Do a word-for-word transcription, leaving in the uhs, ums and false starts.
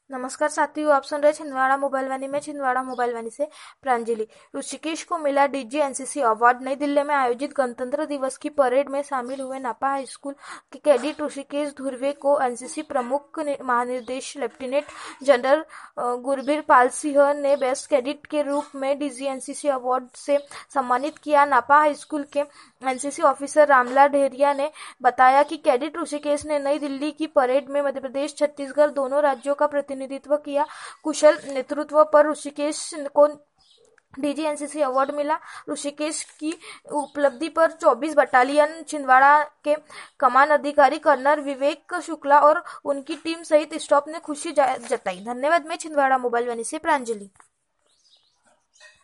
नमस्कार साथियों, आप सुन रहे छिंदवाड़ा मोबाइल वाणी में छिंदवाड़ा मोबाइल वाणी से प्रांजलि। ऋषिकेश को मिला डीजी एनसीसी अवार्ड। नई दिल्ली में आयोजित गणतंत्र दिवस की परेड में शामिल हुए नापा हाई स्कूल के कैडेट ऋषिकेश धुर्वे को एनसीसी प्रमुख महानिदेशक लेफ्टिनेंट जनरल गुरबीर पाल सिंह ने बेस्ट कैडेट के रूप में डीजी एनसीसी अवार्ड से सम्मानित किया। नापा हाई स्कूल के एनसीसी ऑफिसर रामलाल ढेरिया ने बताया कि कैडेट ऋषिकेश ने नई दिल्ली की परेड में मध्य प्रदेश, छत्तीसगढ़ दोनों राज्यों का प्रतिनिधित्व किया। कुशल नेतृत्व पर ऋषिकेश को डीजी एनसीसी अवार्ड मिला। ऋषिकेश की उपलब्धि पर चौबीस बटालियन छिंदवाड़ा के कमान अधिकारी कर्नल विवेक शुक्ला और उनकी टीम सहित स्टाफ ने खुशी जताई। धन्यवाद। मैं छिंदवाड़ा मोबाइल वाणी से प्रांजलि।